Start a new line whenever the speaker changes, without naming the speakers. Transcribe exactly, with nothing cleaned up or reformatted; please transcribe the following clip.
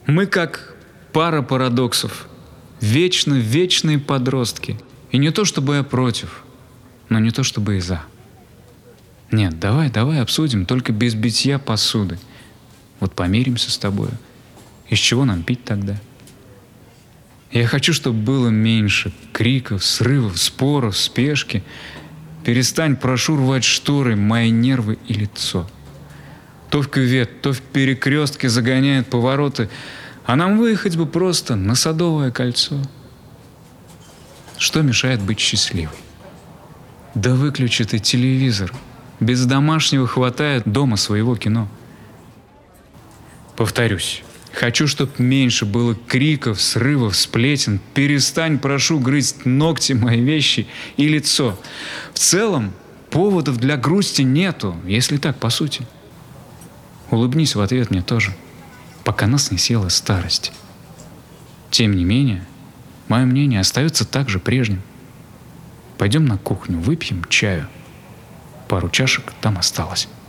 Мы как пара парадоксов. Вечно вечные подростки. И не то чтобы я против, но не то чтобы и за. Нет, давай, давай обсудим, только без битья посуды. Вот помиримся с тобою. Из чего нам пить тогда? Я хочу, чтобы было меньше криков, срывов, споров, спешки. Перестань, прошу, рвать шторы, мои нервы и лицо. То в кювет, то в перекрестке загоняют повороты, а нам выехать бы просто на Садовое кольцо. Что мешает быть счастливой? Да выключи ты телевизор. Без домашнего хватает дома своего кино. Повторюсь, хочу, чтоб меньше было криков, срывов, сплетен. Перестань, прошу, грызть ногти, мои вещи и лицо. В целом, поводов для грусти нету, если так, по сути. Улыбнись в ответ мне тоже, пока нас не съела старость. Тем не менее, мое мнение остается также прежним. Пойдем на кухню, выпьем чаю. Пару чашек там осталось.